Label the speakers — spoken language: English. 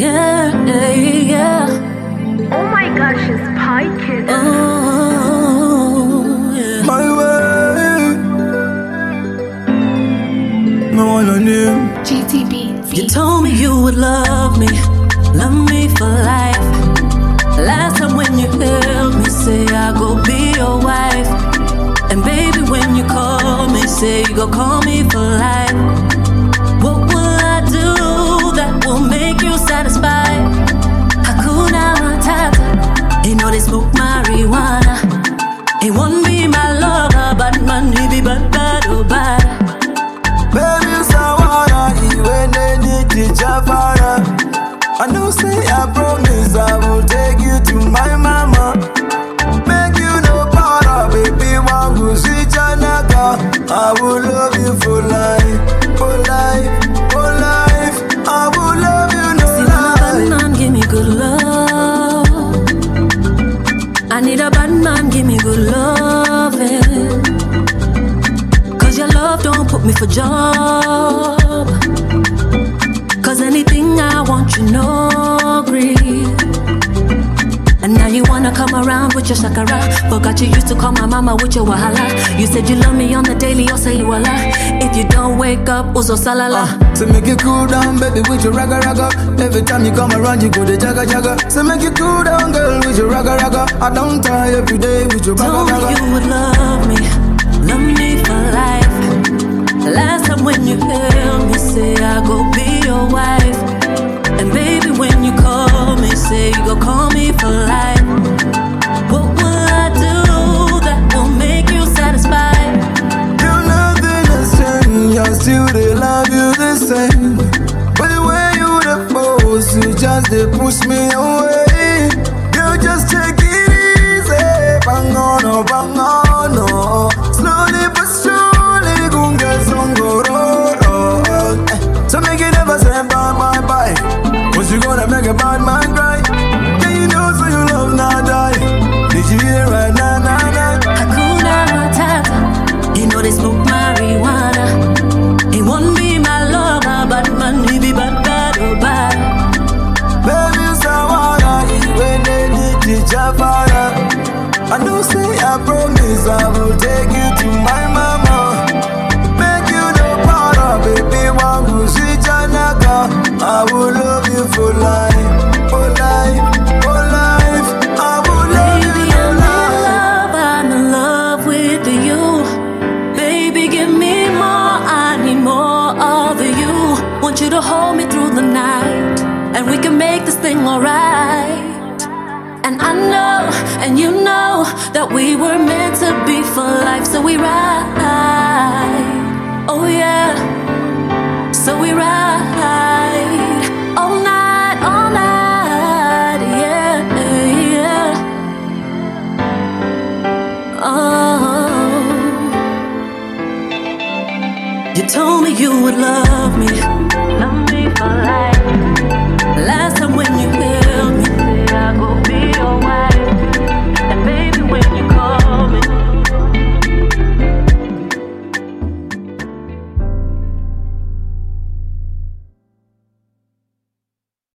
Speaker 1: Yeah, yeah.
Speaker 2: Oh my gosh, it's Pie Kid.
Speaker 1: Oh, yeah.
Speaker 3: My way. No one on him.
Speaker 4: GTB.
Speaker 1: You told me you would love me for life. Last time when you held me, say I go be your wife. And baby, when you call me, say you go call me for life. What will I do that will make you satisfied? Hakuna Matata. You know they smoke marijuana. He won't be my lover, but man, he be bad, oh bad.
Speaker 3: Baby, Sawana, even they need teacher fire. I know say I promise I will take you to my mama. Make you no para, baby, wangu sichanaka. I will love you for life, for life, for life. I will love you no
Speaker 1: See,
Speaker 3: life.
Speaker 1: bad man, give me good love. I need a bad man, give me good loving. Cause your love don't put me for job. Cause anything I want, you know, agree. And now you wanna come around with your shakara. Forgot you used to call my mama with your wahala. You said you love me on the daily, you'll say you a lie. If you don't wake up, uso salala.
Speaker 3: So make you cool down, baby, with your ragga ragga. Every time you come around, you go to jagga jagga. So make you cool down, girl, with your ragga ragga. I don't tie every day with your ragga
Speaker 1: Told me
Speaker 3: ragga.
Speaker 1: you would love me for life. Last time when you held me, say I go be your wife. And baby, when you call me, say you go call me for life. What will I do that will make you satisfied?
Speaker 3: You nothing has changed, I still they love you the same. But the way you the force, you just they push me away. You just take it easy, bang on, oh, bang on, oh. Slowly but surely, gunga zongoro. So make it never say bye, bye, bye. Cause you gonna make a bad man cry. Yeah, you know so you love not die. Did you hear right now,
Speaker 1: Hakuna Matata. You know they smoke marijuana. He won't be my lover, but man, he be bad, oh bad.
Speaker 3: Baby, Sawana, even they need teacher fire. I know say I promise I will take you to my mama. Make you no para, baby, wangu sichanaka. I will love you for life, for life, for life. I will love
Speaker 1: Baby,
Speaker 3: you for
Speaker 1: I'm
Speaker 3: life.
Speaker 1: in love with you. Baby, give me more, I need more of you. Want you to hold me through the night, and we can make this thing alright. And I know, and you know, that we were meant to be for life, so we ride. Oh yeah, so we ride all night, yeah, yeah. Oh, you told me you would love me for life.